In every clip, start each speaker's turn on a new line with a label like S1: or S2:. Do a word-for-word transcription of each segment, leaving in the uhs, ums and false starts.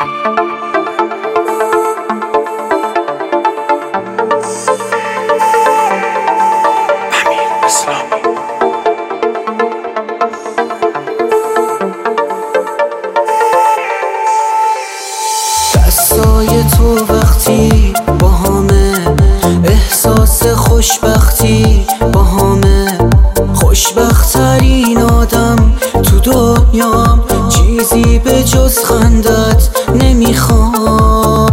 S1: دستای تو وقتی با همه احساس خوشبختی با همه، خوشبخت‌ترین آدم تو دنیام، چیزی به جز خندت نمیخوام.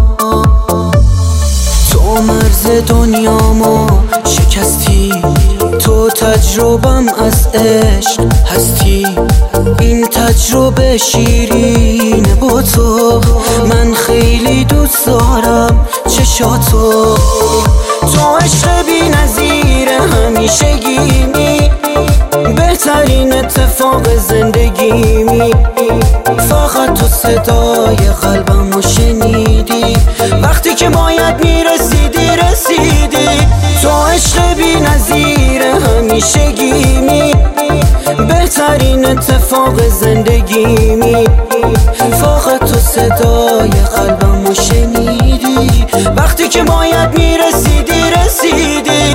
S1: تو مرز دنیامو شکستی، تو تجربم از عشق هستی. این تجربه شیرینه با تو، من خیلی دوست دارم چشاتو. تو عشق بی نظیر همیشگیمی، بهترین اتفاق زندگیمی. فقط تو صدای قلبمو شنیدی، وقتی که باید میرسیدی رسیدی. تو عشق بی نظیر همیشگیمی، بهترین اتفاق زندگیمی. فقط تو صدای قلبمو شنیدی، وقتی که باید میرسیدی رسیدی.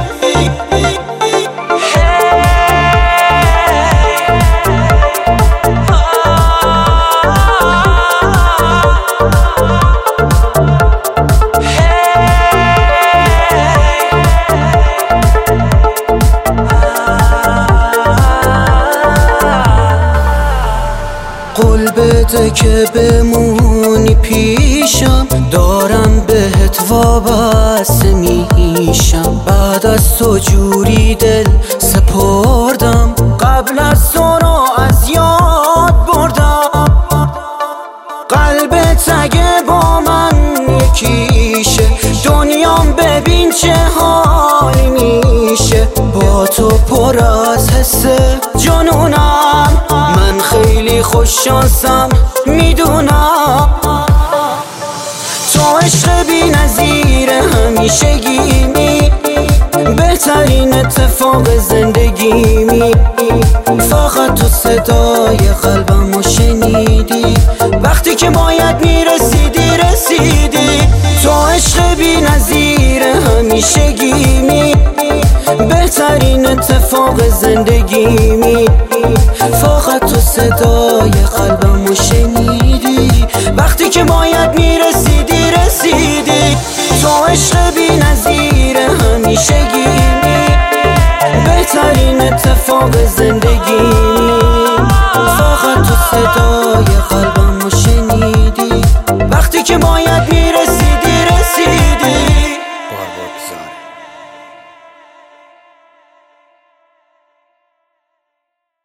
S1: قول بده که بمونی پیشم، دارم بهت وابسته میشم. بعد از تو جوری دل سپردم، قبل از تو رو از یاد بردم. قلبت اگه با من یکیشه، دنیام ببین چه حالی میشه. با تو پر از حس جنونم، من خیلی خوششانسم میدونم. تو عشق بی نظیر همیشگیمی، بهترین اتفاق زندگیمی. فقط تو صدای قلبمو شنیدی، وقتی که باید میرسیدی رسیدی. تو عشق بی نظیر همیشگیمی، بهترین اتفاق زندگیمی. فقط تو صدای قلبمو شنیدی، وقتی که باید میرسیدی رسیدی. تو عشق بی نظیر همیشگیمی، بهترین اتفاق زندگیمی. فقط تو صدای قلبمو